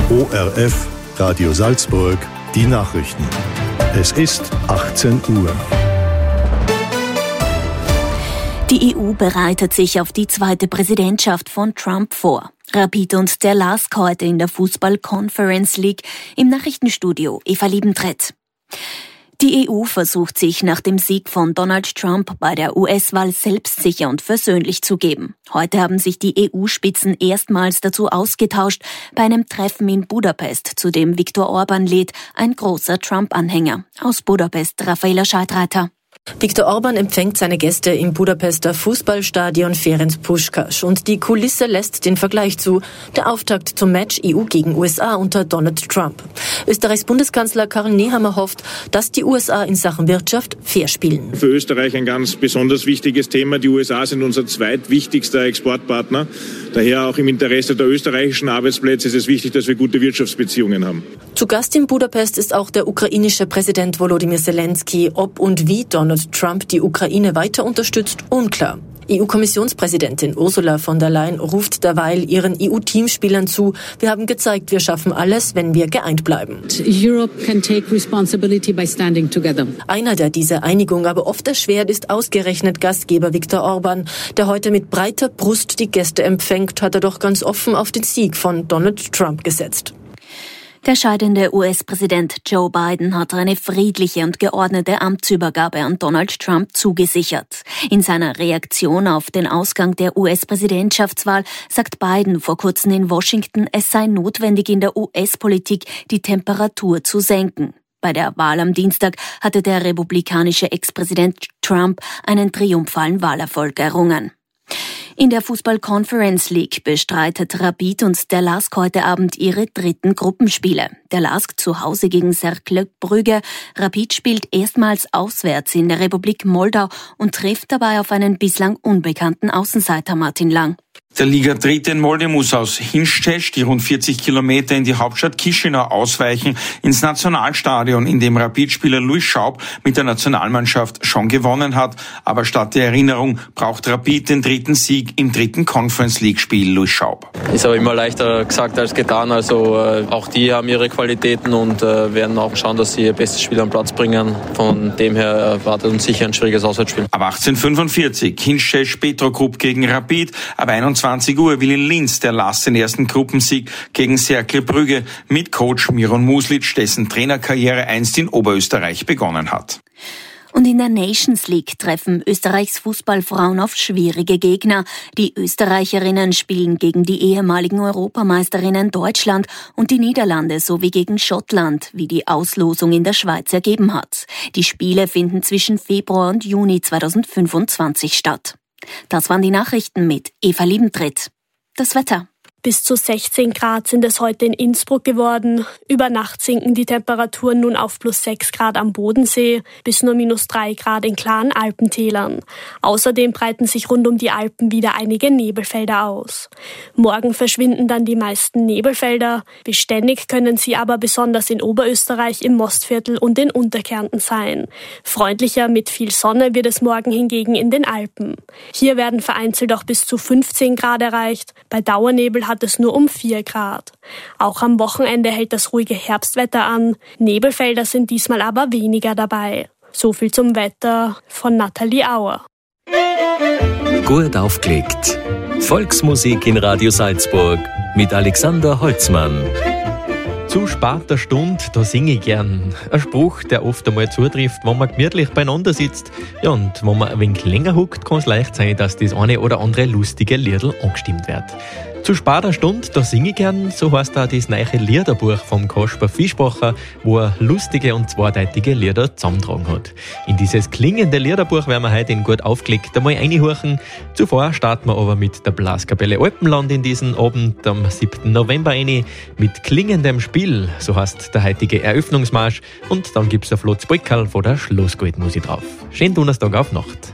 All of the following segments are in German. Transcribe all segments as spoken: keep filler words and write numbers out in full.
O R F, Radio Salzburg, die Nachrichten. Es ist achtzehn Uhr. Die E U bereitet sich auf die zweite Präsidentschaft von Trump vor. Rapid und der LASK heute in der Fußball-Conference League im Nachrichtenstudio Eva Liebentritt. Die E U versucht sich nach dem Sieg von Donald Trump bei der U S-Wahl selbstsicher und versöhnlich zu geben. Heute haben sich die E U-Spitzen erstmals dazu ausgetauscht bei einem Treffen in Budapest, zu dem Viktor Orban lädt, ein großer Trump-Anhänger. Aus Budapest Raffaela Scheidreiter. Viktor Orban empfängt seine Gäste im Budapester Fußballstadion Ferenc Puskás und die Kulisse lässt den Vergleich zu. Der Auftakt zum Match E U gegen U S A unter Donald Trump. Österreichs Bundeskanzler Karl Nehammer hofft, dass die U S A in Sachen Wirtschaft fair spielen. Für Österreich ein ganz besonders wichtiges Thema. Die U S A sind unser zweitwichtigster Exportpartner. Daher auch im Interesse der österreichischen Arbeitsplätze ist es wichtig, dass wir gute Wirtschaftsbeziehungen haben. Zu Gast in Budapest ist auch der ukrainische Präsident Volodymyr Zelensky. Ob und wie Donald Trump die Ukraine weiter unterstützt, unklar. E U-Kommissionspräsidentin Ursula von der Leyen ruft derweil ihren E U-Teamspielern zu: Wir haben gezeigt, wir schaffen alles, wenn wir geeint bleiben. Europe can take responsibility by standing together. Einer, der diese Einigung aber oft erschwert, ist ausgerechnet Gastgeber Viktor Orban. Der heute mit breiter Brust die Gäste empfängt, hat er doch ganz offen auf den Sieg von Donald Trump gesetzt. Der scheidende U S-Präsident Joe Biden hat eine friedliche und geordnete Amtsübergabe an Donald Trump zugesichert. In seiner Reaktion auf den Ausgang der U S-Präsidentschaftswahl sagt Biden vor kurzem in Washington, es sei notwendig, in der U S-Politik die Temperatur zu senken. Bei der Wahl am Dienstag hatte der republikanische Ex-Präsident Trump einen triumphalen Wahlerfolg errungen. In der Fußball-Conference League bestreitet Rapid und der LASK heute Abend ihre dritten Gruppenspiele. Der LASK zu Hause gegen Cercle Brügge. Rapid spielt erstmals auswärts in der Republik Moldau und trifft dabei auf einen bislang unbekannten Außenseiter Martin Lang. Der Liga-Dritte in Molde muss aus Hinstedt, die rund vierzig Kilometer in die Hauptstadt Chișinău, ausweichen ins Nationalstadion, in dem Rapid-Spieler Louis Schaub mit der Nationalmannschaft schon gewonnen hat. Aber statt der Erinnerung braucht Rapid den dritten Sieg im dritten Conference-League-Spiel. Louis Schaub. Ist aber immer leichter gesagt als getan. Also äh, auch die haben ihre Qualitäten und äh, werden auch schauen, dass sie ihr bestes Spiel am Platz bringen. Von dem her erwartet uns sicher ein schwieriges Auswärtsspiel. Ab achtzehn Uhr fünfundvierzig Hinstedt Petrogrupp gegen Rapid. Ab einundzwanzig Uhr will in Linz der LASK den ersten Gruppensieg gegen Cercle Brügge mit Coach Miron Muslic, dessen Trainerkarriere einst in Oberösterreich begonnen hat. Und in der Nations League treffen Österreichs Fußballfrauen auf schwierige Gegner. Die Österreicherinnen spielen gegen die ehemaligen Europameisterinnen Deutschland und die Niederlande sowie gegen Schottland, wie die Auslosung in der Schweiz ergeben hat. Die Spiele finden zwischen Februar und Juni zweitausendfünfundzwanzig statt. Das waren die Nachrichten mit Eva Liebentritt. Das Wetter. Bis zu sechzehn Grad sind es heute in Innsbruck geworden. Über Nacht sinken die Temperaturen nun auf plus sechs Grad am Bodensee, bis nur minus drei Grad in klaren Alpentälern. Außerdem breiten sich rund um die Alpen wieder einige Nebelfelder aus. Morgen verschwinden dann die meisten Nebelfelder. Beständig können sie aber besonders in Oberösterreich, im Mostviertel und in Unterkärnten sein. Freundlicher mit viel Sonne wird es morgen hingegen in den Alpen. Hier werden vereinzelt auch bis zu fünfzehn Grad erreicht. Bei Dauernebel hat es nur um vier Grad. Auch am Wochenende hält das ruhige Herbstwetter an. Nebelfelder sind diesmal aber weniger dabei. So viel zum Wetter von Nathalie Auer. Gut aufgelegt. Volksmusik in Radio Salzburg mit Alexander Holzmann. Zu später Stunde, da singe ich gern. Ein Spruch, der oft einmal zutrifft, wenn man gemütlich beieinander sitzt. Ja, und wenn man ein wenig länger huckt, kann es leicht sein, dass das eine oder andere lustige Liedl angestimmt wird. Zu später Stunde, da singe ich gern, so heißt auch das neue Liederbuch vom Kasper Fischbacher, wo er lustige und zweideutige Lieder zusammentragen hat. In dieses klingende Liederbuch werden wir heute in gut aufgelegt einmal reinhorchen. Zuvor starten wir aber mit der Blaskapelle Alpenland in diesen Abend am siebten November rein, mit klingendem Spiel, so heißt der heutige Eröffnungsmarsch, und dann gibt's ein flottes Polkerl von der Schlossgoldmusik drauf. Schönen Donnerstag auf Nacht.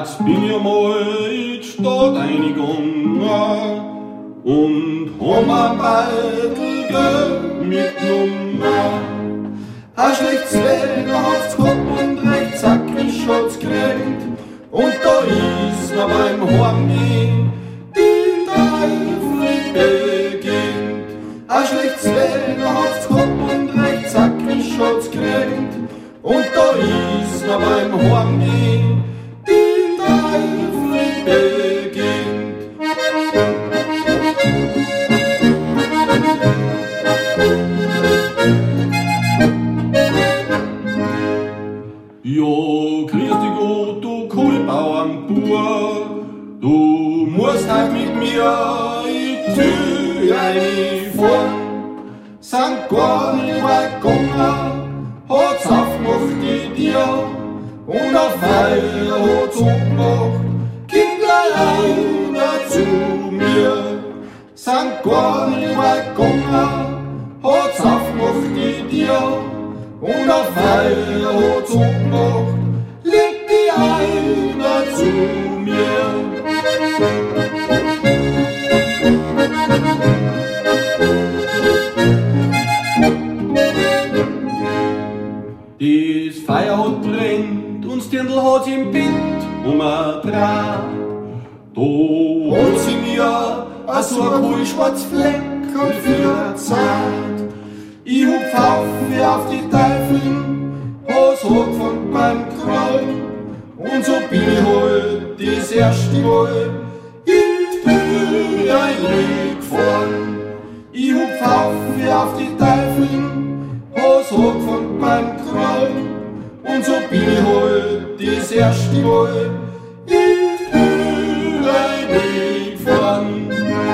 Jetzt bin ich mal in die Stadt reingegangen und hab ein Beutel Geld mitgenommen. Ein schlechtes Wetter hat's gehabt und recht zackig hat's geregnet. Und da ist mir beim Heimgehen die Teufel begegnet. Ein schlechtes Wetter hat's gehabt und recht zackig hat's geregnet. Und da ist mir beim Heimgehen die Teufel begegnet. Ja, grüß dich Gott, du Kohlbauernbauer, du musst halt mit mir in die Tür reinfahren. Sankt gar nicht weit gegangen, hat's aufgemacht in dir und auf Feier hat's umgemacht. Kindlein zu mir, Sankt gar nicht weit gegangen, hat's aufgemacht in dir und auf Feier hat's umgemacht. Leg die einer zu mir. Das Feuer hat brennt und das Dirndl hat sich im Bett umgedreht. Da hat sie mir a so ein kohlschwarz Fleck und für Zeit. Ich hab Pfaffe auf die Teufeln, has angefangen beim Krallen. Und so bin ich halt das erste Mal in die Höhe reingefahren. Ich hab Pfaffe auf die Teufeln, has angefangen beim Krallen. Und so bin ich halt das erste Mal in die Höhe reingefahren.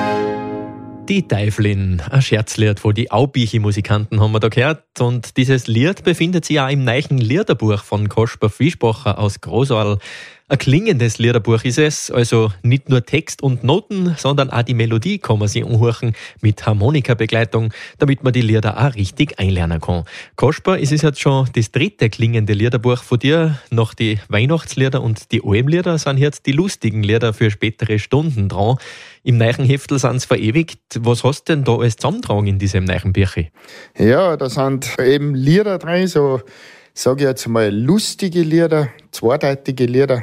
Die Teufelin, ein Scherzlied von die Aubichi-Musikanten haben wir da gehört. Und dieses Lied befindet sich auch im neuen Liederbuch von Kaspar Fischbacher aus Großarl. Ein klingendes Liederbuch ist es, also nicht nur Text und Noten, sondern auch die Melodie kann man sich anhören mit Harmonikabegleitung, damit man die Lieder auch richtig einlernen kann. Kaspar, es ist jetzt schon das dritte klingende Liederbuch von dir. Nach die Weihnachtslieder und die Almlieder sind jetzt die lustigen Lieder für spätere Stunden dran. Im neuen Heftel sind sie verewigt. Was hast du denn da alles zusammentragen in diesem neuen Bücher? Ja, da sind eben Lieder drin, so sage ich jetzt mal lustige Lieder, zweideutige Lieder.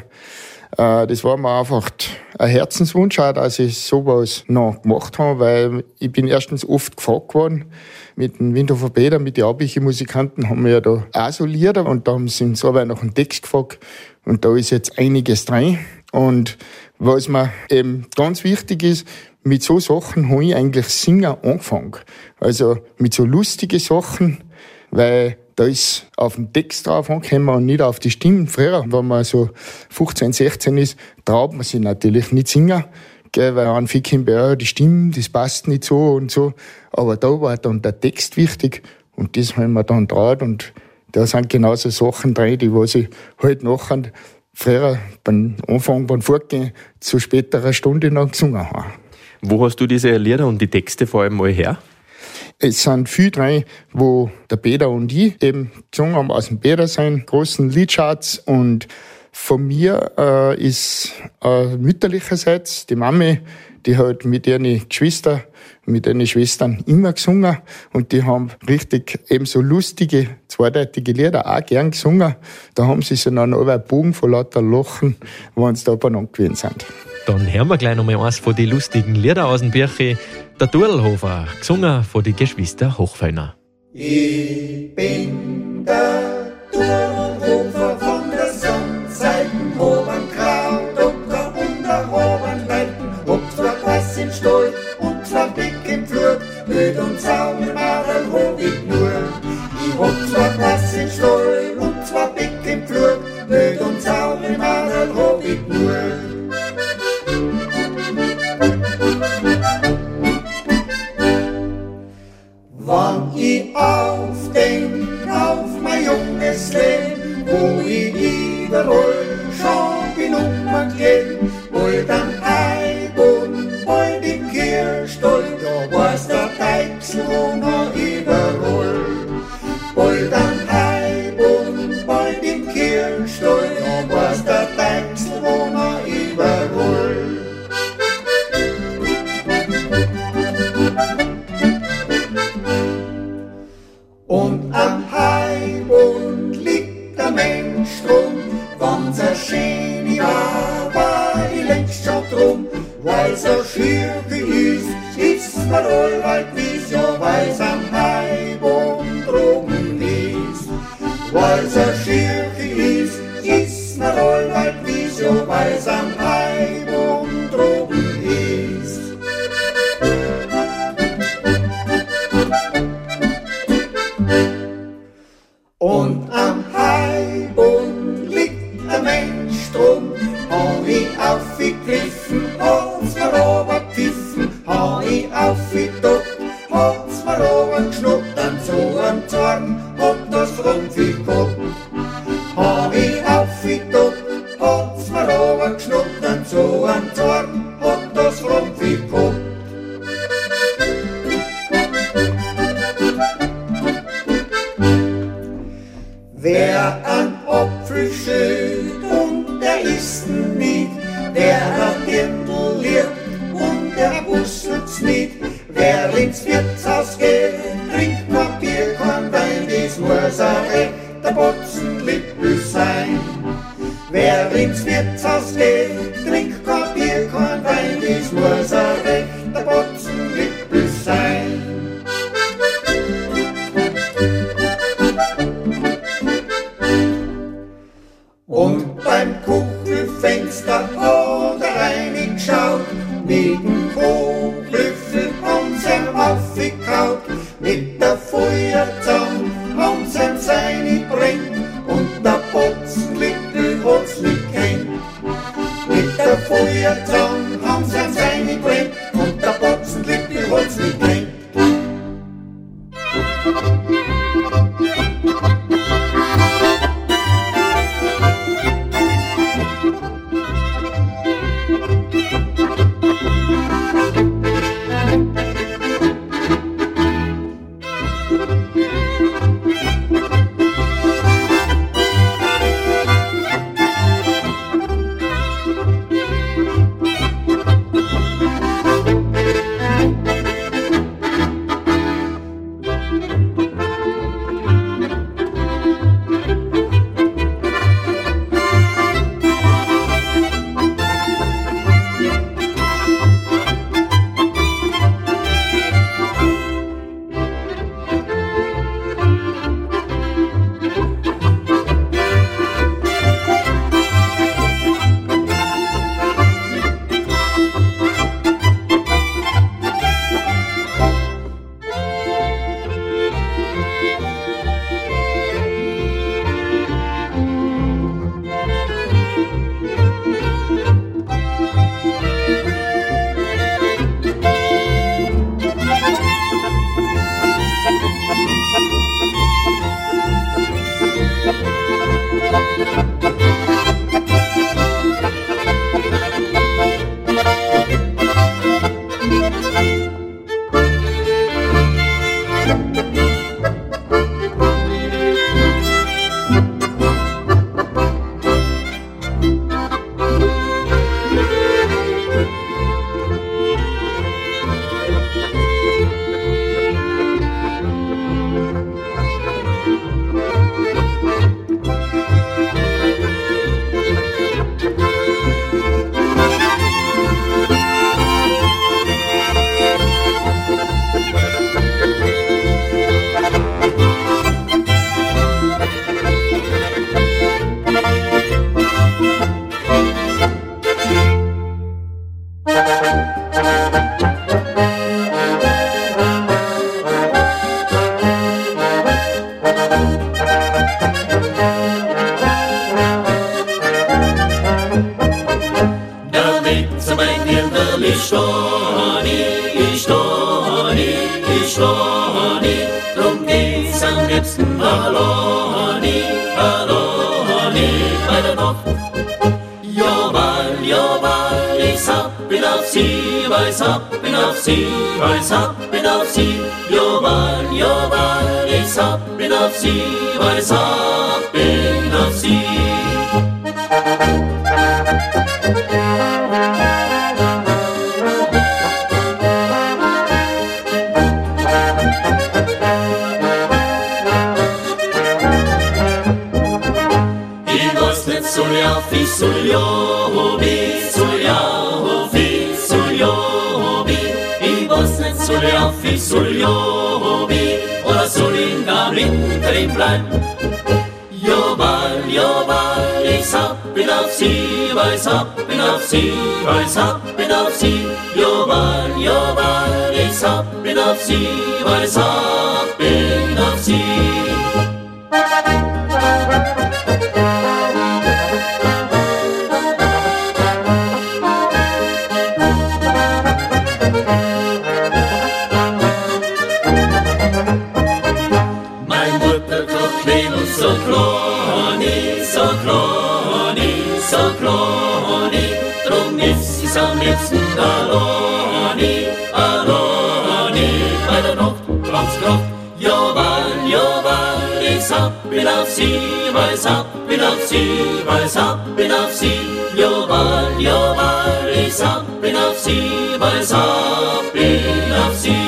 Äh, das war mir einfach ein Herzenswunsch, auch, dass ich sowas noch gemacht habe, weil ich bin erstens oft gefragt worden. Mit dem Windhofer Bäder, mit den Aubichi-Musikanten haben wir ja da auch so Lieder und da haben sie uns aber nach einem Text gefragt und da ist jetzt einiges drin. Und was mir eben ganz wichtig ist, mit so Sachen habe ich eigentlich Singen angefangen. Also mit so lustigen Sachen, weil da ist auf den Text drauf angekommen und nicht auf die Stimmen. Früher, wenn man so fünfzehn, sechzehn ist, traut man sich natürlich nicht singen, gell, weil an viel kommt, ja, die Stimme, das passt nicht so und so. Aber da war dann der Text wichtig und das haben wir dann traut und da sind genauso Sachen drin, die was ich halt nachher früher beim Anfang, beim Vorgehen, zu späterer Stunde noch gesungen habe. Wo hast du diese Lieder und die Texte vor allem mal her? Es sind viele drin, wo der Peter und ich eben gesungen haben, aus dem Peter sein großen Liedschatz. Und von mir äh, ist äh, mütterlicherseits die Mami, die hat mit ihren Geschwistern, mit ihren Schwestern immer gesungen. Und die haben richtig eben so lustige, zweideutige Lieder auch gern gesungen. Da haben sie sich dann alle einen Bogen von lauter Lachen, wenn sie da beieinander gewesen sind. Dann hören wir gleich noch mal eins von den lustigen Lieder aus dem Birche. Der Turlhofer, gesungen von den Geschwister Hochfellner. Ich bin der Turlhofer von der Sonnenseiten, obern Kraut, Doktor und der obern Leiten, ob zwar was im Stall und zwar Blick im Flur, Öd und Zaun im Adel hoch ich nur. Ich hab zwar was im Stall und zwar Blick im Flur, Öd und Zaun im Adel hoch ich nur. Wann ich aufdenk auf mein junges Leben, wo ich überall schon bin umgehen, bald am Eibund, bald im Kirchstall, da war's der Deichsel, wo noch überall. Bald am Eibund, bald im Kirchstall, da war's der Deichsel, wo noch mir allweit, wie's ja weiß am Heibund droben ist. Weil's a Schirche ist, ist mir allweit, wie's ja weiß am Heibund droben ist. Und am Heibund liegt der Mensch drum, hab ich aufgegriffen, hat's mir aber gepfiffen, hab ich aufgedockt, hat's mir aber geschnuppt, an so einem Zorn hat das Rumpfi gehabt. Hab ich aufgedockt, hat's mir aber geschnuppt, an so einem Zorn hat das Rumpfi gehabt. Wer an Apfel schütt und der isst ihn nicht, wer an Dirndl liegt und der wusselt's nicht, wer ins Wirtshaus geht, trinkt kein Bier, kein Wein, das muss ein rechter Botzenlippel sein. Wer ins Wirtshaus geht, trinkt kein Bier, kein Wein, das muss ein rechter Botzenlippel sein. Und beim Kuchelfenster hat er reingeschaut, mit dem Kochlöffel haben sie ihm aufgekaut, mit der Feuerzange haben sie ihm seine brennt, und der Botzenlippel hat's nicht kennt. Mit der Feuerzange haben sie ihm seine brennt, und der Botzenlippel hat's nicht kennt. Suljobi, Suljobi, Suljobi, ich weiß nicht soll ich auf, ich soll ja wie, oder soll ich da mittendrin bleiben? Ja, weil, ja, weil ich hab bin auf sie, weil ich hab bin auf sie, weil ich hab bin auf sie. Ja, weil, ja, weil ich hab bin auf sie, weil ich hab bin auf sie. So klein, so klein, so klein, drum ist es am liebsten alleine, alleine bei der Nacht, ganz Kraft. Ja, weil, ja, weil ich hab bin auf sie, weil ich hab bin auf sie, weil ich hab bin auf sie. Ja, weil, ja, weil ich hab bin auf sie, weil ich hab bin auf sie.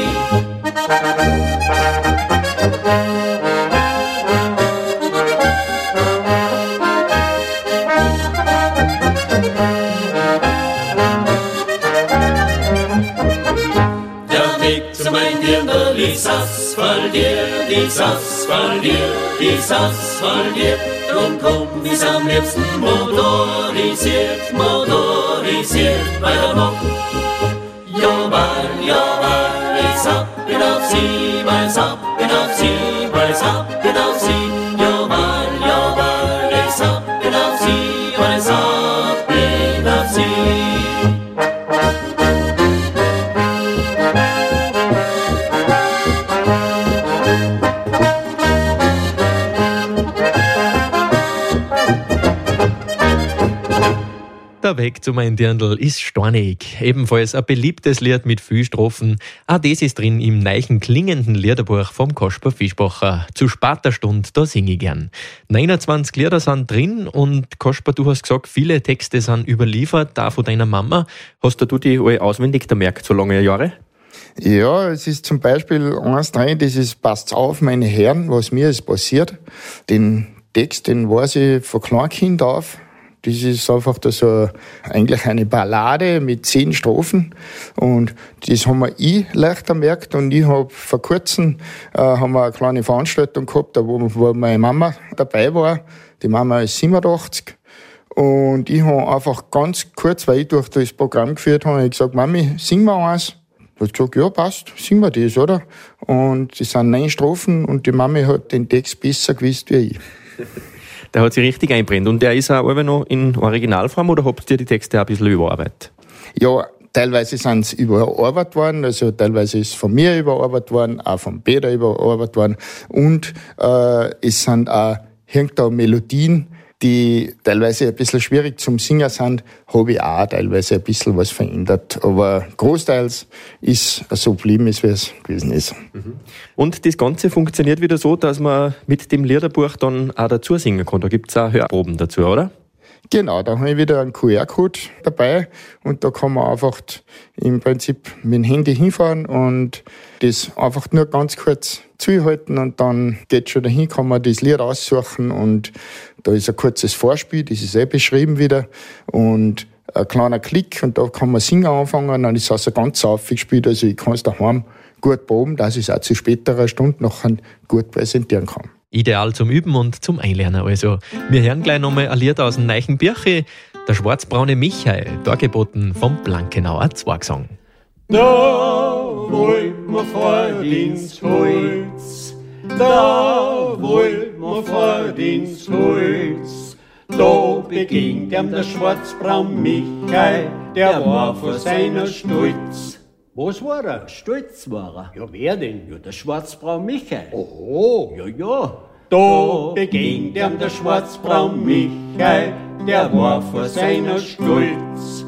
Dies asphaltiert, dies asphaltiert, dies asphaltiert, drum kommt dies am liebsten motorisiert, motorisiert bei der Nacht. Ja, weil, ja, weil ich hab bin auf sie, weil ich hab bin auf sie, weil ich hab bin auf sie. Ja, weil, ja, weil ich hab bin auf sie, weil ich hab bin auf sie. Der Weg zu mein Dirndl ist stornig. Ebenfalls ein beliebtes Lied mit viel Strophen. Auch das ist drin im neichen klingenden Liederbuch vom Kasper Fischbacher. Zu später Stunde, da singe ich gern. neunundzwanzig Lieder sind drin und Kasper, du hast gesagt, viele Texte sind überliefert, auch von deiner Mama. Hast du die alle auswendig gemerkt, so lange Jahre? Ja, es ist zum Beispiel eins drin, das ist "Passt auf, meine Herren, was mir ist passiert". Den Text, den weiß ich von Kleinkind auf. Das ist einfach da so eigentlich eine Ballade mit zehn Strophen und das haben wir ich leichter gemerkt und ich habe vor kurzem äh, haben wir eine kleine Veranstaltung gehabt, wo, wo meine Mama dabei war. Die Mama ist siebenundachtzig und ich habe einfach ganz kurz, weil ich durch das Programm geführt habe, ich gesagt, Mami, sing mal eins. Da hat gesagt, ja passt, sing wir das, oder? Und das sind neun Strophen und die Mami hat den Text besser gewusst wie ich. Der hat sich richtig einbrennt. Und der ist auch immer noch in Originalform oder habt ihr die Texte auch ein bisschen überarbeitet? Ja, teilweise sind sie überarbeitet worden, also teilweise ist von mir überarbeitet worden, auch von Peter überarbeitet worden. Und äh, es sind auch irgendwo Melodien, die teilweise ein bisschen schwierig zum Singen sind, habe ich auch teilweise ein bisschen was verändert. Aber großteils ist es so geblieben, wie es gewesen ist. Und das Ganze funktioniert wieder so, dass man mit dem Liederbuch dann auch dazu singen kann. Da gibt es auch Hörproben dazu, oder? Genau, da habe ich wieder einen Q R-Code dabei und da kann man einfach im Prinzip mit dem Handy hinfahren und das einfach nur ganz kurz zuhalten und dann geht schon dahin, kann man das Lied aussuchen und da ist ein kurzes Vorspiel, das ist eh beschrieben wieder und ein kleiner Klick und da kann man singen anfangen, dann ist es also ganz aufgespielt, also ich kann es daheim gut proben, dass ich es auch zu späterer Stunde noch gut präsentieren kann. Ideal zum Üben und zum Einlernen also. Wir hören gleich nochmal ein Lied aus dem neichen Birche, der schwarzbraune Michael, dargeboten vom Blankenauer Zwergsang. Da wollt man fort ins Holz, da wollt man fort ins Holz. Da begegnet ihm der schwarzbraune Michael, der war vor seiner Stolz. Was war er? Stolz war er. Ja, wer denn? Ja, der schwarzbraune Michael. Oho. Ja, ja. Da begegnet ihm der schwarzbraune Michael, der war vor seiner Stolz.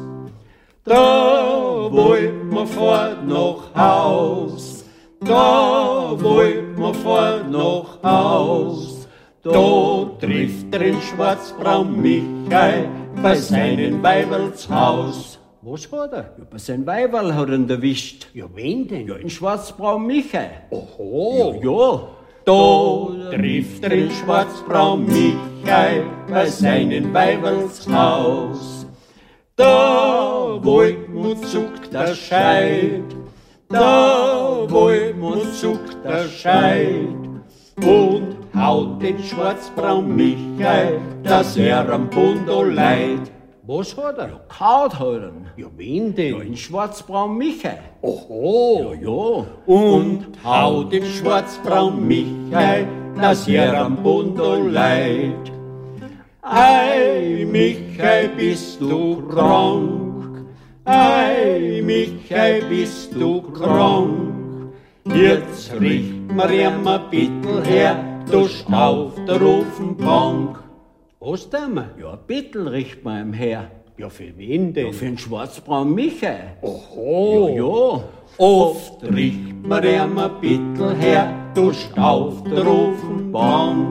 Da wollt man fort nach Haus, da wollt man fort nach Haus. Da trifft er den schwarzbraun Michael bei seinen Weiberls Haus. Was hat er? Ja, bei seinem Weiberl hat er ihn erwischt. Ja, wen denn? Ja, den schwarzbraun Michael. Oho. Ja, ja. Da trifft er den schwarzbraun Michael bei seinen Weiberls Haus. Da wollt man zuckt der Scheid, Da Wollmund zuckt der Scheit und haut den schwarzbraun Michael, dass er am Bundel leid. Was hat er? Ja, kaut hat er. Ja, wen denn? Ja, in schwarzbraun Michael. Oho. Ja, ja. Und haut den schwarzbraun Michael, dass er am Bundel leid. Ei, Michael, bist du krank? Ei, Michael, bist du krank? Jetzt riecht mir ihm ein Bittel her, du auf der Ofenbank. Was denn? Ja, ein Bittel riecht mir ihm her. Ja, für wen denn? Ja, für den schwarzbraun Michael. Oho. Ja, ja. Oft riecht mir ihm ein Bittel her, du auf der Ofenbank.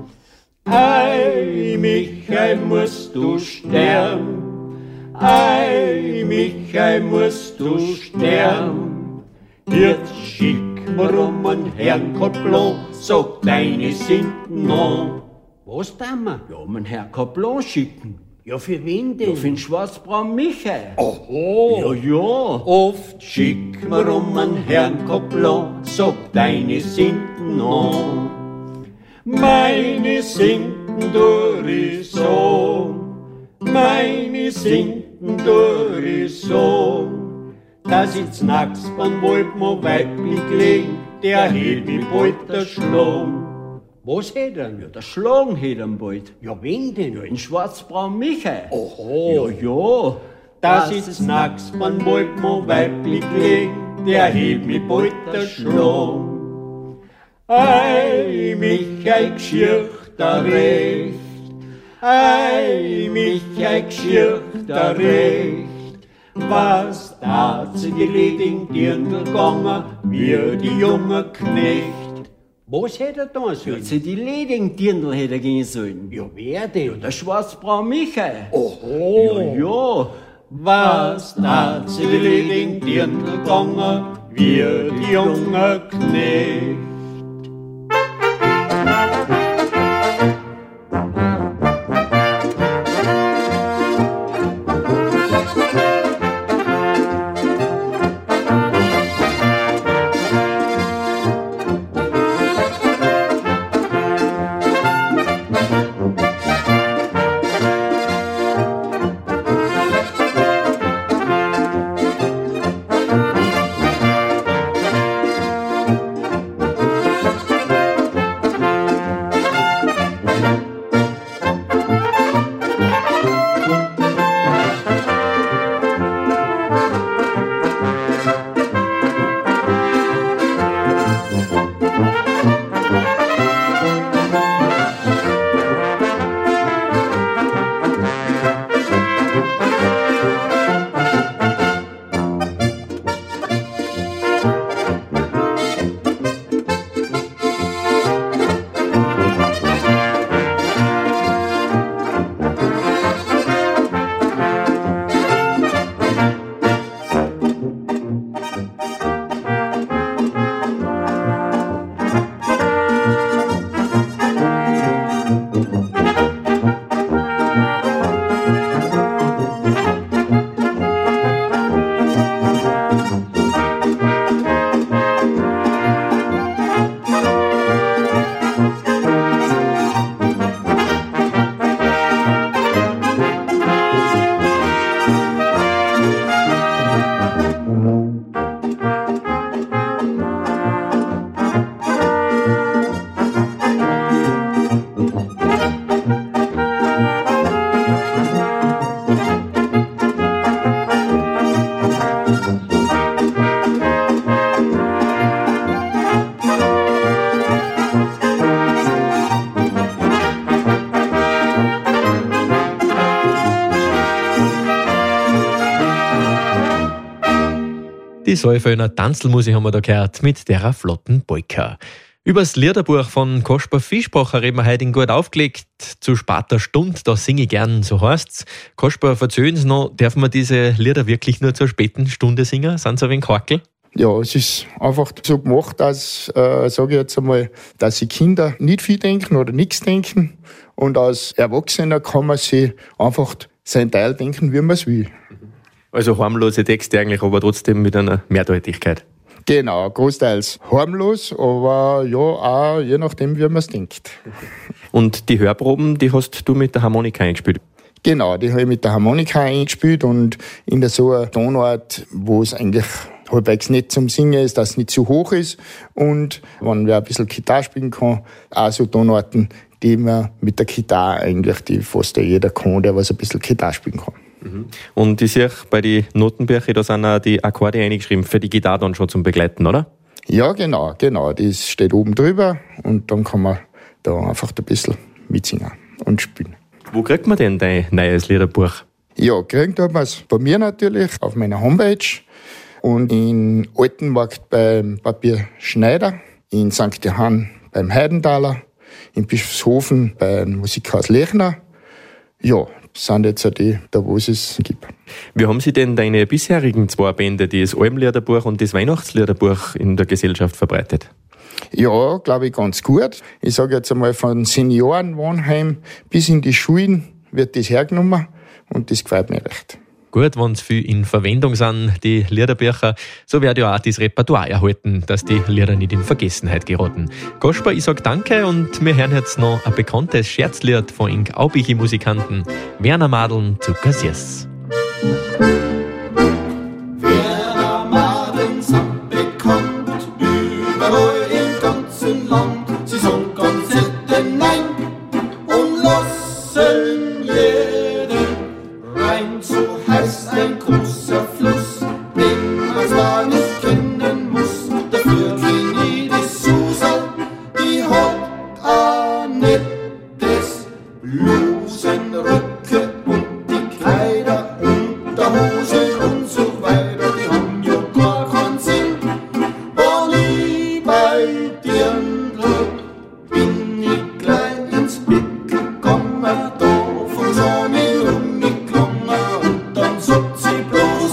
Ei, Michael, musst du sterben. Ei, Michael, musst du sterben. Jetzt schick mir um einen Herrn Koplon, so deine Sinten an. Was denn? Ja, um einen Herrn Koplon schicken. Ja, für wen denn? Ja, für den schwarzbraun Michael. Oho. Ja, ja. Oft schick mir um einen Herrn Koplon, so deine Sinten an. Meine Sinten durch so, meine Sinten durch so, dass ich znacks beim Wolpmo weiblich legen, der hätt mich bald erschlagen. Was hätt er? Ja, der Schlagen hätt ihn bald. Ja, wen denn? Ja, in schwarzbraun Michael. Oho. Ja, ja, dass ich znacks beim Wolpmo weiblich legen, der hätt mich bald erschlagen. Ei, Michael, gschicht der Recht, ei, Michael, gschicht der Recht, was da zu die ledigen Dirndl gegangen, wie die junge Knecht. Was hätt er da sollen? Ja, zu die ledigen Dirndl hätt er gehen sollen. Ja, wer denn? Ja, der schwarzbraun Michael. Oho. Ja, ja, was da zu die ledigen Dirndl gegangen, wie die junge Knecht. Die Säufelner Tanzelmusik haben wir da gehört mit der flotten Polka. Über das Liederbuch von Kaspar Fischbacher reden wir heute in gut aufgelegt. Zu später Stunde, da singe ich gern, so heisst's. Kaspar, verzögern Sie noch, dürfen wir diese Lieder wirklich nur zur späten Stunde singen? Sind sie ein wenig Kakel? Ja, es ist einfach so gemacht, dass, äh, sage ich jetzt einmal, dass die Kinder nicht viel denken oder nichts denken. Und als Erwachsener kann man sich einfach seinen Teil denken, wie man es will. Also harmlose Texte eigentlich, aber trotzdem mit einer Mehrdeutigkeit. Genau, großteils harmlos, aber ja, auch je nachdem, wie man es denkt. Und die Hörproben, die hast du mit der Harmonika eingespielt? Genau, die habe ich mit der Harmonika eingespielt und in der so einer Tonart, wo es eigentlich halbwegs nicht zum Singen ist, dass es nicht zu hoch ist. Und wenn wer ein bisschen Gitarre spielen kann, auch so Tonarten, die man mit der Gitarre eigentlich, die fast jeder kann, der was ein bisschen Gitarre spielen kann. Und ich sehe bei den Notenbüchern, da sind auch die Akkorde eingeschrieben, für die Gitarre dann schon zum Begleiten, oder? Ja, genau, genau. Das steht oben drüber und dann kann man da einfach ein bisschen mitsingen und spielen. Wo kriegt man denn dein neues Liederbuch? Ja, kriegt man es bei mir natürlich auf meiner Homepage und in Altenmarkt beim Papier Schneider, in Sankt Johann beim Heidenthaler, in Bischofshofen beim Musikhaus Lechner. Ja, das sind jetzt auch die, da wo es es gibt. Wie haben Sie denn deine bisherigen zwei Bände, das Albenliederbuch und das Weihnachtsliederbuch, in der Gesellschaft verbreitet? Ja, glaube ich, ganz gut. Ich sage jetzt einmal, von Seniorenwohnheim bis in die Schulen wird das hergenommen und das gefällt mir recht. Gut, wenn sie viel in Verwendung sind, die Liederbücher, so wird ja auch das Repertoire erhalten, dass die Lieder nicht in Vergessenheit geraten. Kasper, ich sag danke und wir hören jetzt noch ein bekanntes Scherzlied von Ing Aubichi Musikanten, Werner Madeln, Zuckersüß. Werner Madeln sind bekannt, überall im ganzen Land. Sie sind ganz selten nein und lassen jeden rein. So heißt ein großer Fluss, den man zwar nicht kennen muss. Dafür kenn ich die Susan, die hat ein nettes Blusenröcke und die Kleider, Unterhosen und so weiter. Die haben ja gar keinen Sinn. Und ich bei Dirndl bin ich gleich ins Bett gekommen, da von Sonne rumgeklungen. Und dann sagt sie bloß,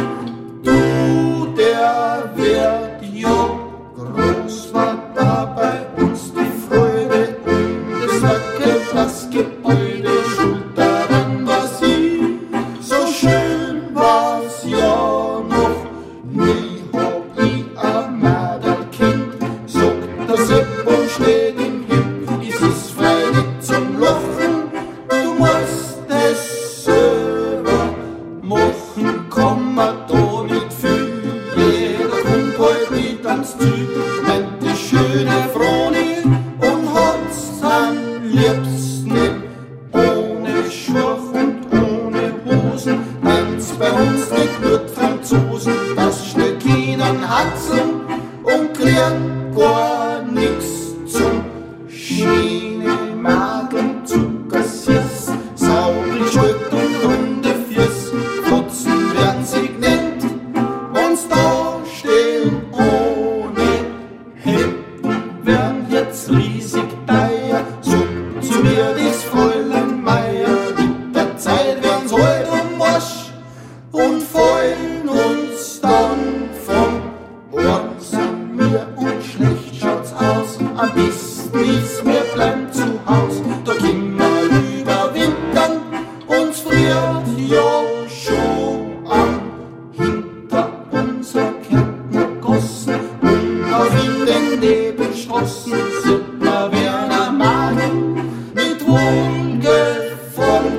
du, der werd ja groß, war da bei uns die Freude und das Wackel, das Gebäude, schuld daran war sie, so schön war's ja noch nie. Hab ich ein Mädelkind, sagt der Sepp und steht im Hip, es ist frei nicht zum Lachen, du musst es selber machen, kann man da nicht viel, jeder kommt halt mit ans Ziel, meint die schöne Froni und hat's am liebsten ohne Schurf und ohne Hosen, meint's bei uns nicht nur die Franzosen, das schnell keinen Hatzen und kriegt gar nix zum Schiene, Madeln, Zuckersüß, saubrig, schuld und runde Füß, Fotzen werden sie genannt, wenn's da stehen ohne Hemden, werden jetzt riesig teuer, sagt zu mir das Fräulein Meier, mit der Zeit werden's halt um Wasch und fallen uns dann vom Ort, sind wir und schlecht schaut's aus, am besten ist mir bleibt zu Haus, da können wir überwintern, uns friert ja schon am hinter unser Kärntnergossen und auch in den Nebenstraßen sieht man Werner Madeln mit wohlgefunden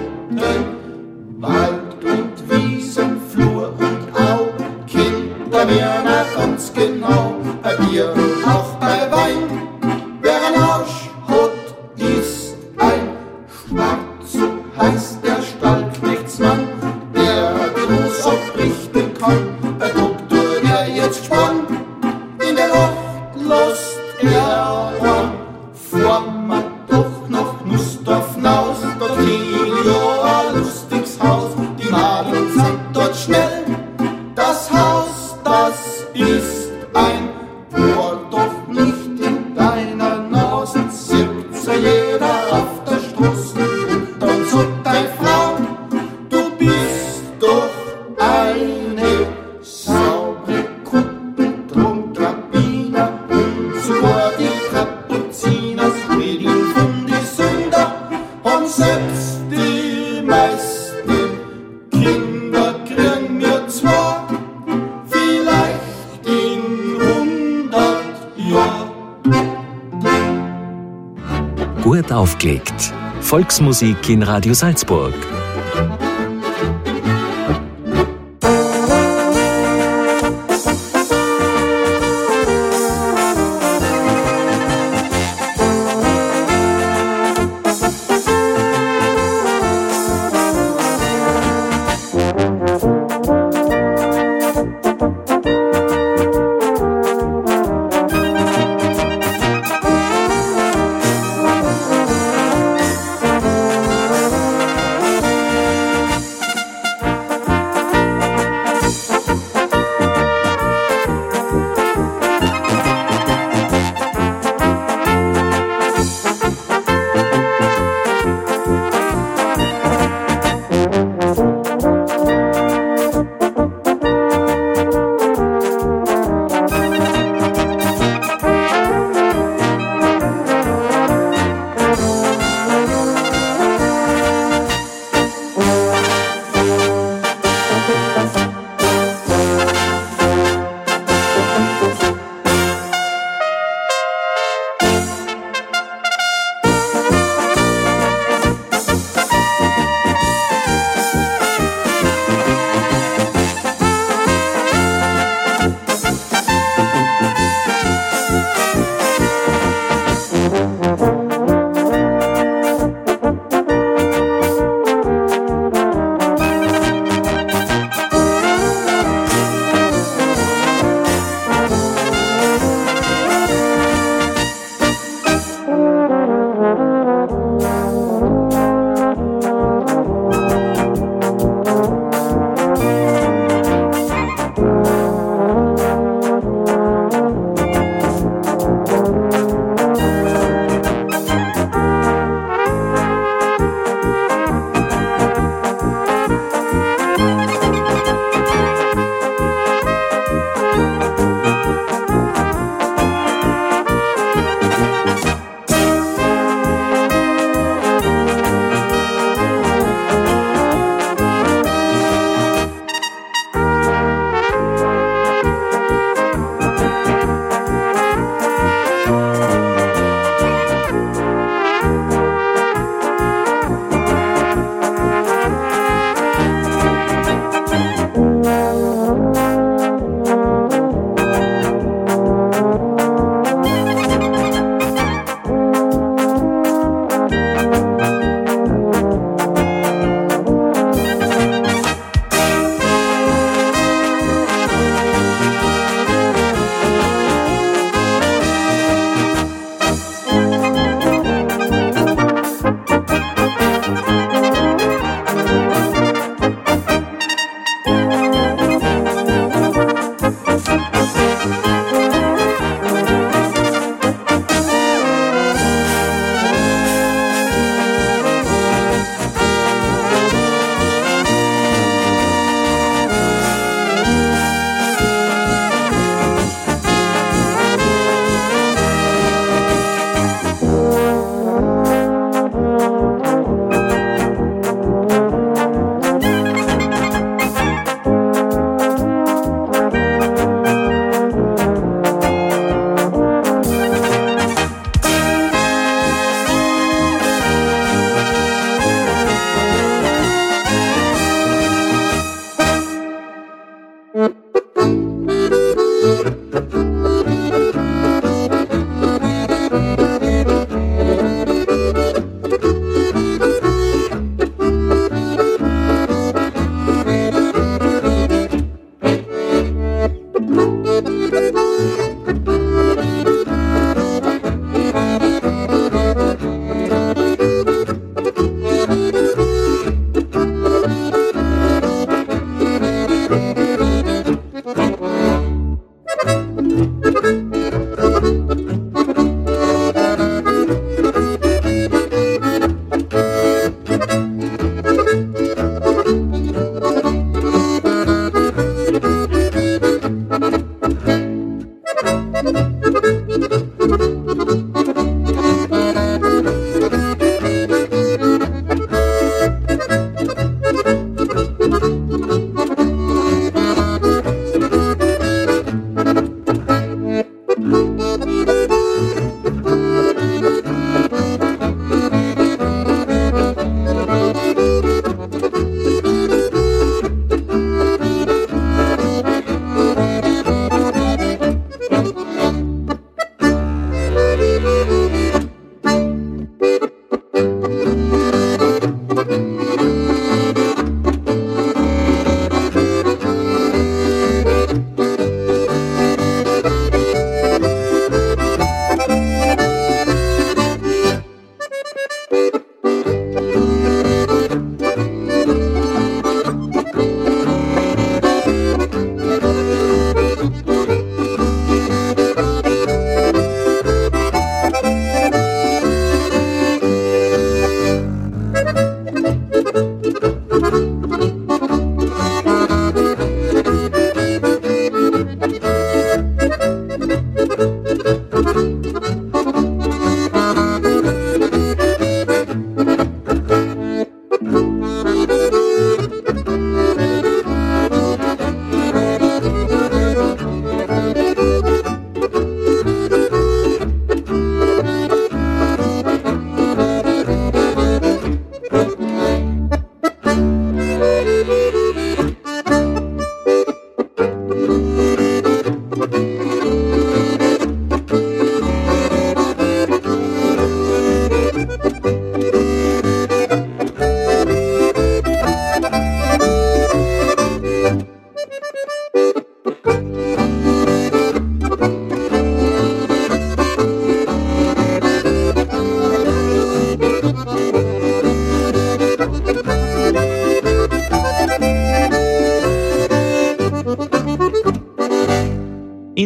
Wald und Wiesen, Flur und Au, kennt der Werner ganz genau, bei Bier und auch bei Wein. Wer ein Arsch hat, ist ein Schwarz, so heißt der Stallknechtsmann, der groß abrichten kann. Bei Doktor, der jetzt gespannt, in der Nacht lost er an, vor man doch noch Nussdorf naus, dort liegt ja ein lustiges Haus, die Madeln sind dort schnell, das Haus, das ist ein Bohr, doch nicht in deiner Nase, sieht's ja jeder auf der Straße, und dann sagt deine Frau, du bist doch eine saubere Kuppel, drum Trabiner, und so Gut aufgelegt. Volksmusik in Radio Salzburg.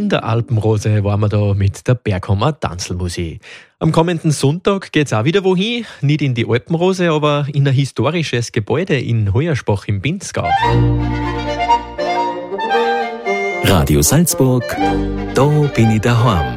In der Alpenrose waren wir da mit der Berghammer Tanzelmusik. Am kommenden Sonntag geht's auch wieder wohin, nicht in die Alpenrose, aber in ein historisches Gebäude in Hoyersbach im Pinzgau. Radio Salzburg, da bin ich daheim.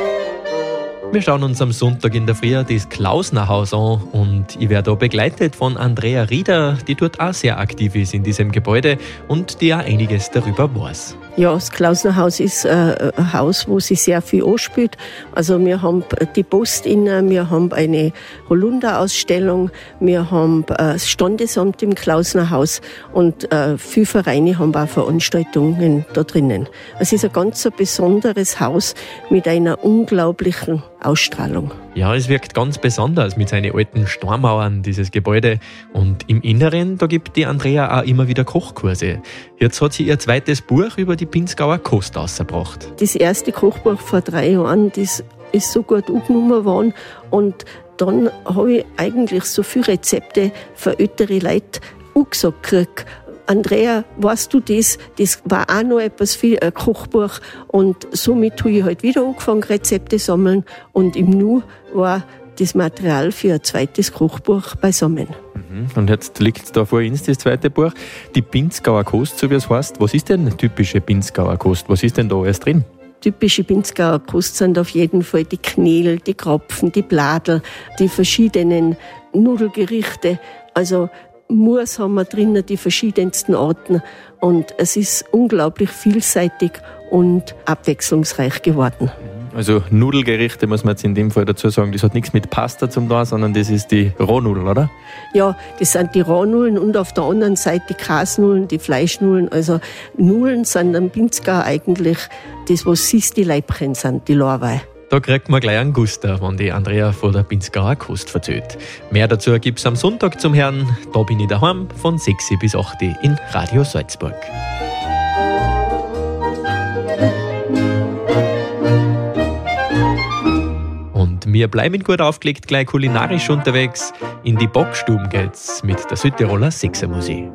Wir schauen uns am Sonntag in der Früh das Klausnerhaus an und ich werde da begleitet von Andrea Rieder, die dort auch sehr aktiv ist in diesem Gebäude und die auch einiges darüber weiß. Ja, das Klausnerhaus ist äh, ein Haus, wo sich sehr viel anspielt. Also wir haben die Post innen, wir haben eine Holunder-Ausstellung, wir haben äh, das Standesamt im Klausnerhaus und äh, viele Vereine haben auch Veranstaltungen da drinnen. Es ist ein ganz besonderes Haus mit einer unglaublichen Ausstrahlung. Ja, es wirkt ganz besonders mit seinen alten Steinmauern, dieses Gebäude. Und im Inneren, da gibt die Andrea auch immer wieder Kochkurse. Jetzt hat sie ihr zweites Buch über die Pinzgauer Kost rausgebracht. Das erste Kochbuch vor drei Jahren, das ist so gut angenommen worden. Und dann habe ich eigentlich so viele Rezepte für ältere Leute angesagt gekriegt. Andrea, weißt du das? Das war auch noch etwas für ein Kochbuch und somit habe ich halt wieder angefangen, Rezepte sammeln und im Nu war das Material für ein zweites Kochbuch beisammen. Und jetzt liegt da vor uns das zweite Buch, die Pinzgauer Kost, so wie es heißt. Was ist denn typische Pinzgauer Kost? Was ist denn da alles drin? Typische Pinzgauer Kost sind auf jeden Fall die Knädel, die Krapfen, die Bladel, die verschiedenen Nudelgerichte, also Mousse haben wir drinnen, die verschiedensten Arten und es ist unglaublich vielseitig und abwechslungsreich geworden. Also Nudelgerichte muss man jetzt in dem Fall dazu sagen, das hat nichts mit Pasta zu tun, sondern das ist die Rohnudel, oder? Ja, das sind die Rohnudeln und auf der anderen Seite die Kasnudeln, die Fleischnudeln. Also Nudeln sind am Pinzgau eigentlich das, was siehst, die Leibchen sind, die Lorwei. Da kriegt man gleich einen Guster, wenn die Andrea von der Pinzgauer Kost erzählt. Mehr dazu gibt's am Sonntag zum Hören. Da bin ich daheim von sechs bis acht in Radio Salzburg. Und wir bleiben gut aufgelegt, gleich kulinarisch unterwegs. In die Backstuben geht's mit der Südtiroler Sechsermusik.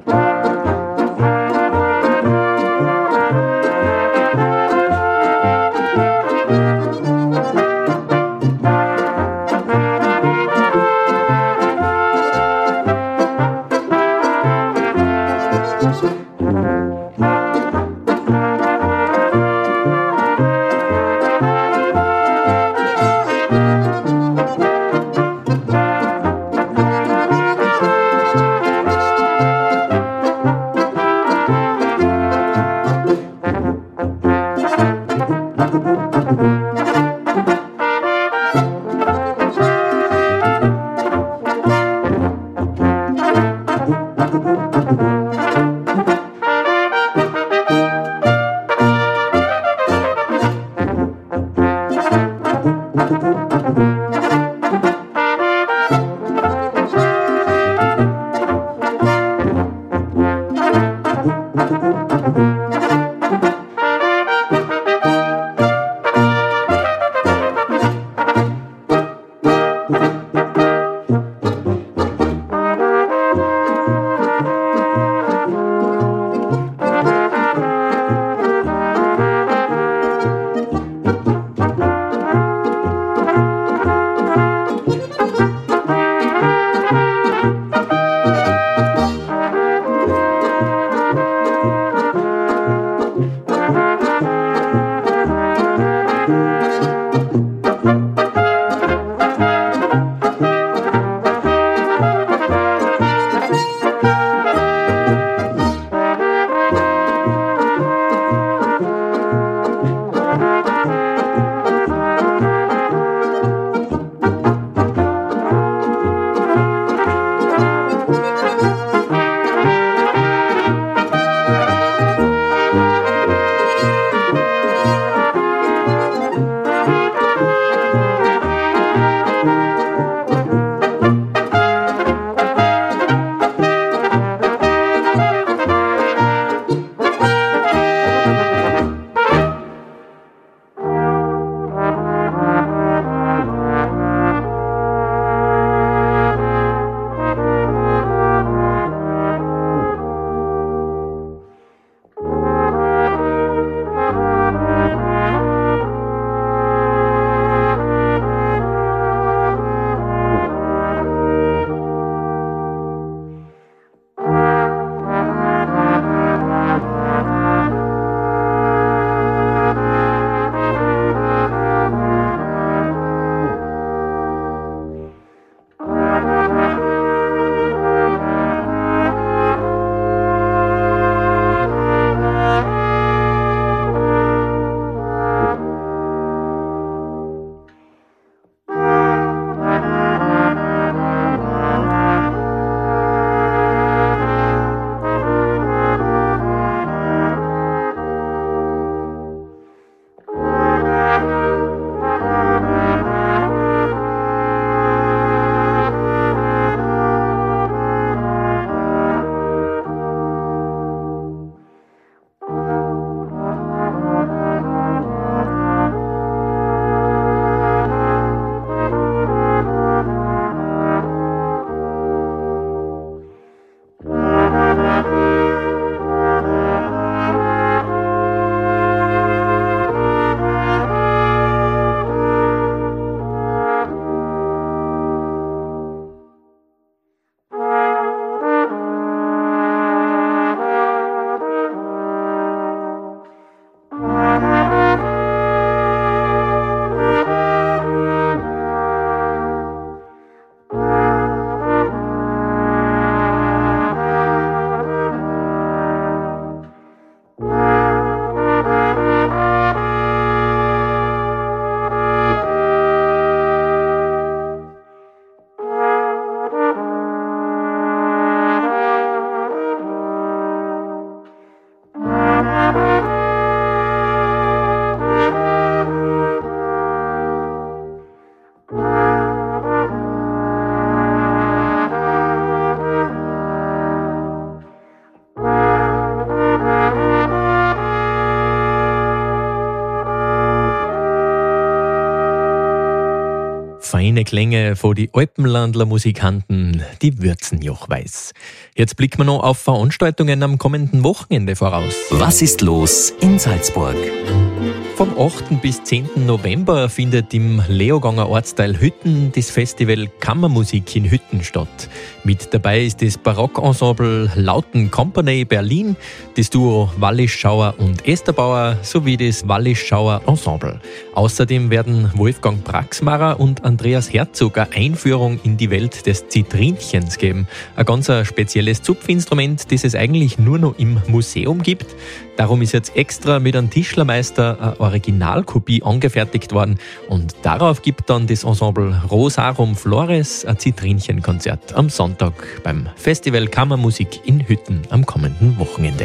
Feine Klänge von die Alpenlandler Musikanten, die Würzenjochweiß. Jetzt blicken wir noch auf Veranstaltungen am kommenden Wochenende voraus. Was ist los in Salzburg? Vom achten bis zehnten November findet im Leoganger Ortsteil Hütten das Festival Kammermusik in Hütten statt. Mit dabei ist das Barockensemble Lauten Company Berlin, das Duo Wallis-Schauer und Esterbauer sowie das Wallis-Schauer Ensemble. Außerdem werden Wolfgang Praxmacher und Andreas Herzog eine Einführung in die Welt des Zitrinchens geben. Ein ganz spezielles Zupfinstrument, das es eigentlich nur noch im Museum gibt. Darum ist jetzt extra mit einem Tischlermeister eine Originalkopie angefertigt worden und darauf gibt dann das Ensemble Rosarum Flores ein Zitrinchen-Konzert am Sonntag beim Festival Kammermusik in Hütten am kommenden Wochenende.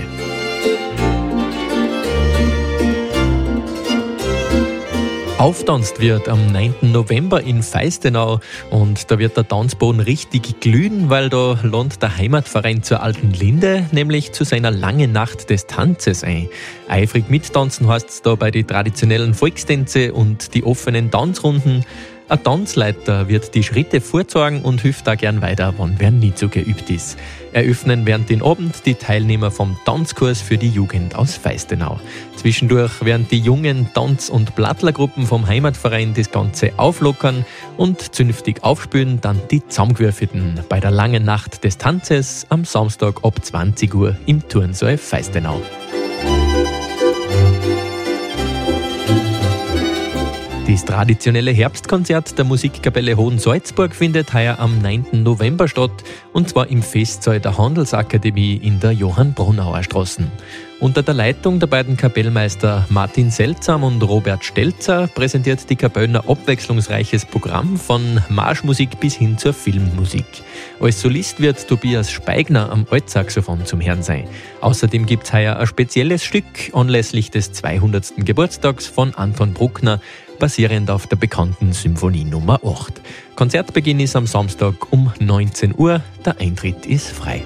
Auftanzt wird am neunten November in Feistenau und da wird der Tanzboden richtig glühen, weil da lohnt der Heimatverein zur Alten Linde nämlich zu seiner langen Nacht des Tanzes ein. Eifrig mittanzen heißt es da bei den traditionellen Volkstänze und die offenen Tanzrunden. Ein Tanzleiter wird die Schritte vorzeigen und hilft da gern weiter, wenn wer nicht so geübt ist. Eröffnen während den Abend die Teilnehmer vom Tanzkurs für die Jugend aus Feistenau. Zwischendurch werden die jungen Tanz- und Blattlergruppen vom Heimatverein das Ganze auflockern und zünftig aufspülen dann die Zusammengewürfelten bei der langen Nacht des Tanzes am Samstag ab zwanzig Uhr im Turnsaal Feistenau. Das traditionelle Herbstkonzert der Musikkapelle Hohensalzburg findet heuer am neunten November statt, und zwar im Festsaal der Handelsakademie in der Johann-Brunauer Straße. Unter der Leitung der beiden Kapellmeister Martin Seltsam und Robert Stelzer präsentiert die Kapelle ein abwechslungsreiches Programm von Marschmusik bis hin zur Filmmusik. Als Solist wird Tobias Speigner am Altsaxophon zum Hören sein. Außerdem gibt es heuer ein spezielles Stück anlässlich des zweihundertsten Geburtstags von Anton Bruckner, basierend auf der bekannten Symphonie Nummer acht. Konzertbeginn ist am Samstag um neunzehn Uhr, der Eintritt ist frei.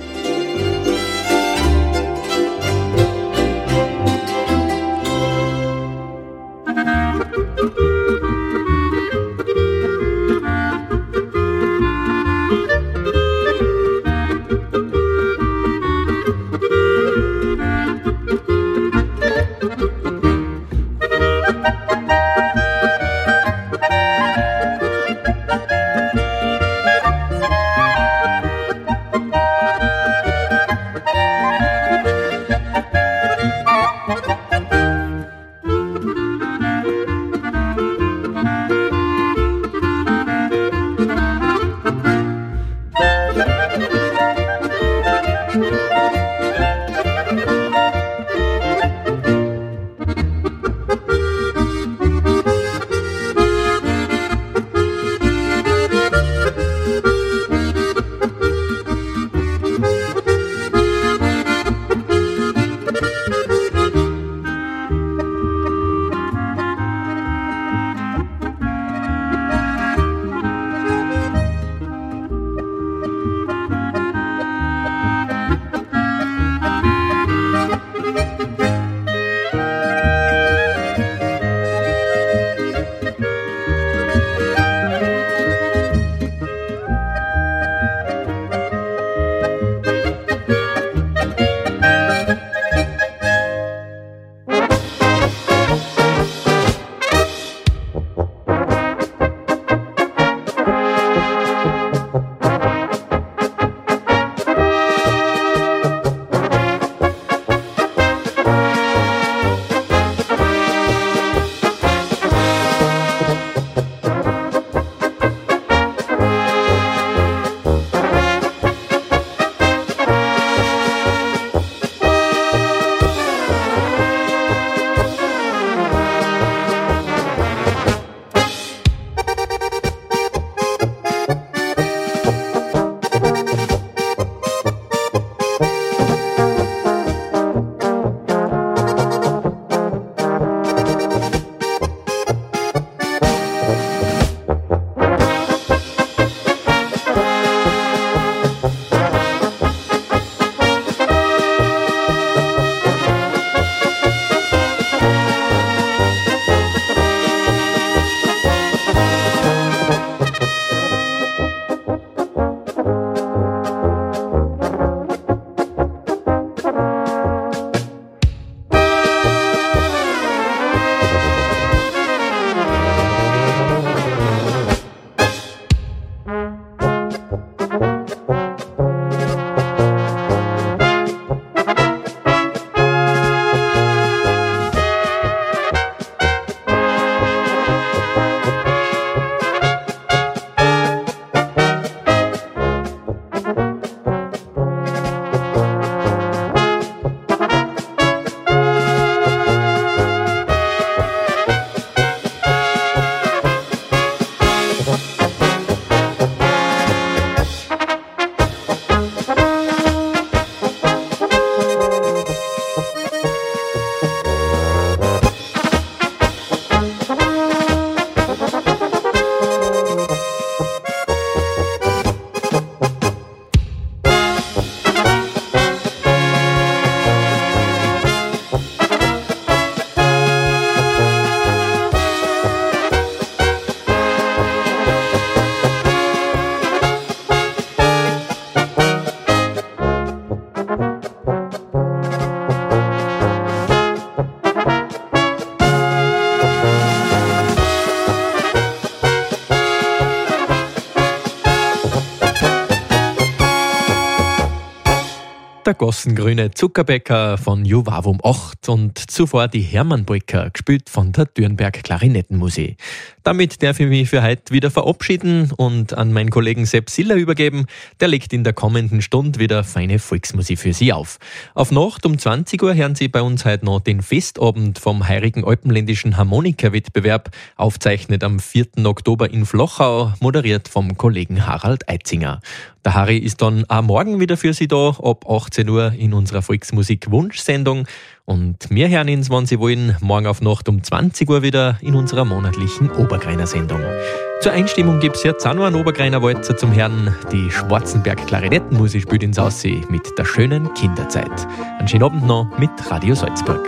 der Gossengrüne Zuckerbäcker von Juvavum acht und zuvor die Hermann-Polka, gespielt von der Dürnberg Klarinettenmusik. Damit darf ich mich für heute wieder verabschieden und an meinen Kollegen Sepp Siller übergeben. Der legt in der kommenden Stunde wieder feine Volksmusik für Sie auf. Auf Nacht um zwanzig Uhr hören Sie bei uns heute noch den Festabend vom Heurigen Alpenländischen Harmonika-Wettbewerb, aufzeichnet am vierten Oktober in Flochau, moderiert vom Kollegen Harald Eitzinger. Der Harry ist dann auch morgen wieder für Sie da, ab achtzehn Uhr in unserer Volksmusik-Wunsch-Sendung. Und wir hören uns, wenn Sie wollen, morgen auf Nacht um zwanzig Uhr wieder in unserer monatlichen Obergreiner-Sendung. Zur Einstimmung gibt es jetzt auch noch einen Obergreiner Walzer zum Herrn. Die Schwarzenberg Klarinettenmusik spielt ins Aussee mit der schönen Kinderzeit. Einen schönen Abend noch mit Radio Salzburg.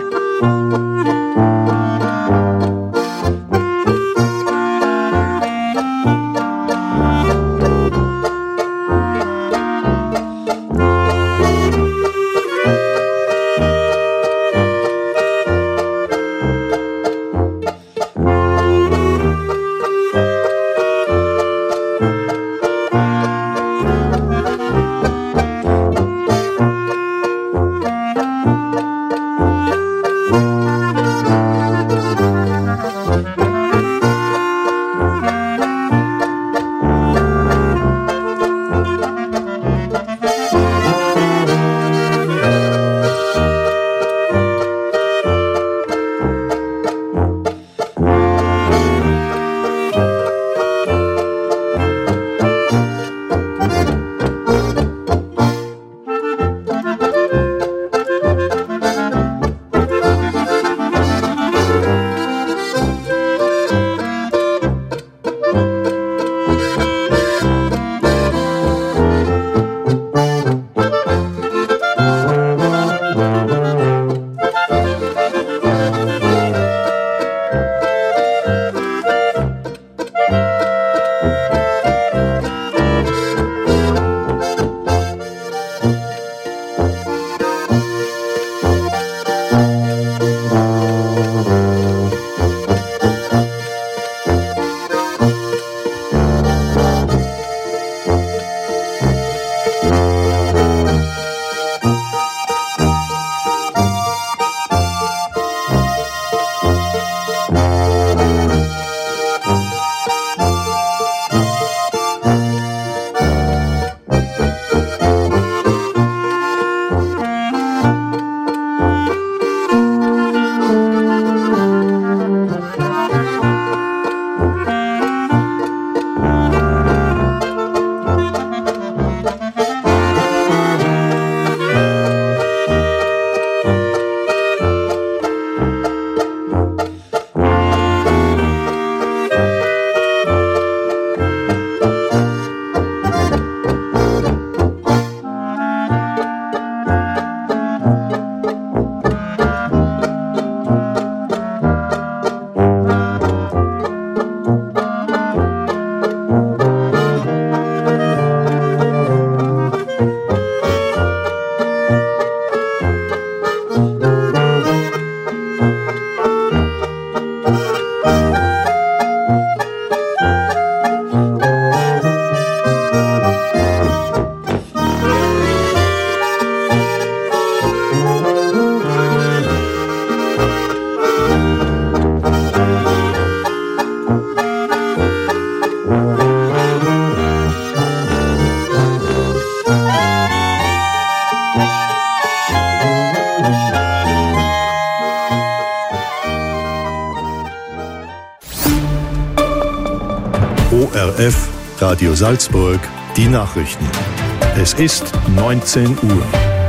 O R F, Radio Salzburg, die Nachrichten. Es ist neunzehn Uhr.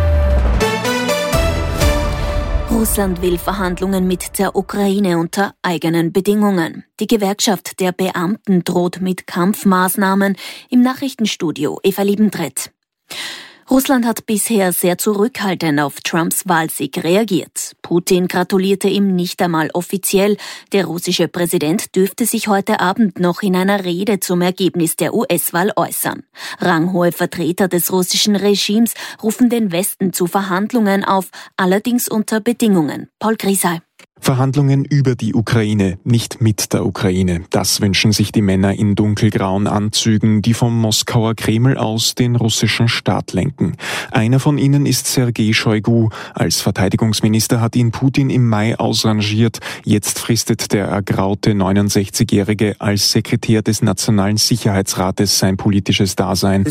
Russland will Verhandlungen mit der Ukraine unter eigenen Bedingungen. Die Gewerkschaft der Beamten droht mit Kampfmaßnahmen. Im Nachrichtenstudio Eva Liebentritt. Russland hat bisher sehr zurückhaltend auf Trumps Wahlsieg reagiert. Putin gratulierte ihm nicht einmal offiziell. Der russische Präsident dürfte sich heute Abend noch in einer Rede zum Ergebnis der U S-Wahl äußern. Ranghohe Vertreter des russischen Regimes rufen den Westen zu Verhandlungen auf, allerdings unter Bedingungen. Paul Grisay. Verhandlungen über die Ukraine, nicht mit der Ukraine. Das wünschen sich die Männer in dunkelgrauen Anzügen, die vom Moskauer Kreml aus den russischen Staat lenken. Einer von ihnen ist Sergei Shoigu. Als Verteidigungsminister hat ihn Putin im Mai ausrangiert. Jetzt fristet der ergraute neunundsechzigjährige als Sekretär des Nationalen Sicherheitsrates sein politisches Dasein.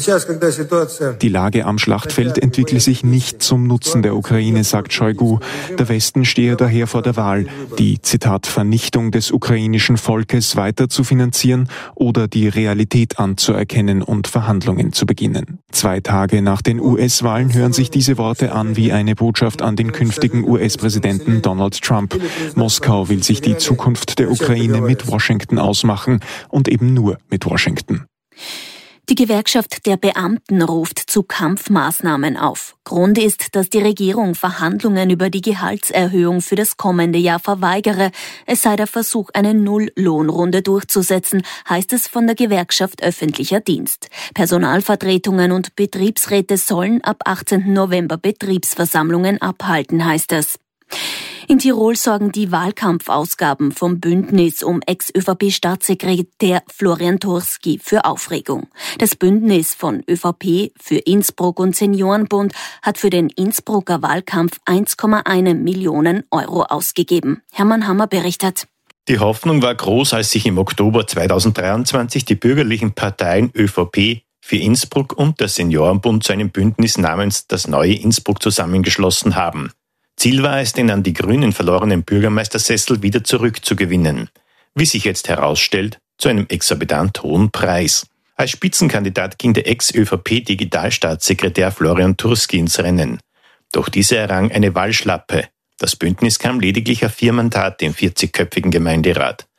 Die Lage am Schlachtfeld entwickle sich nicht zum Nutzen der Ukraine, sagt Shoigu. Der Westen stehe daher vor der Wahl, die, Zitat, Vernichtung des ukrainischen Volkes weiter zu finanzieren oder die Realität anzuerkennen und Verhandlungen zu beginnen. Zwei Tage nach den U S-Wahlen hören sich diese Worte an wie eine Botschaft an den künftigen U S-Präsidenten Donald Trump. Moskau will sich die Zukunft der Ukraine mit Washington ausmachen und eben nur mit Washington. Die Gewerkschaft der Beamten ruft zu Kampfmaßnahmen auf. Grund ist, dass die Regierung Verhandlungen über die Gehaltserhöhung für das kommende Jahr verweigere. Es sei der Versuch, eine Null-Lohnrunde durchzusetzen, heißt es von der Gewerkschaft Öffentlicher Dienst. Personalvertretungen und Betriebsräte sollen ab achtzehnten November Betriebsversammlungen abhalten, heißt es. In Tirol sorgen die Wahlkampfausgaben vom Bündnis um Ex-ÖVP-Staatssekretär Florian Turski für Aufregung. Das Bündnis von ÖVP für Innsbruck und Seniorenbund hat für den Innsbrucker Wahlkampf eins Komma eins Millionen Euro ausgegeben. Hermann Hammer berichtet. Die Hoffnung war groß, als sich im Oktober zweitausenddreiundzwanzig die bürgerlichen Parteien ÖVP für Innsbruck und der Seniorenbund zu einem Bündnis namens Das neue Innsbruck zusammengeschlossen haben. Ziel war es, den an die Grünen verlorenen Bürgermeistersessel wieder zurückzugewinnen. Wie sich jetzt herausstellt, zu einem exorbitant hohen Preis. Als Spitzenkandidat ging der Ex-ÖVP-Digitalstaatssekretär Florian Turski ins Rennen. Doch dieser errang eine Wahlschlappe. Das Bündnis kam lediglich auf vier Mandate im vierzigköpfigen Gemeinderat.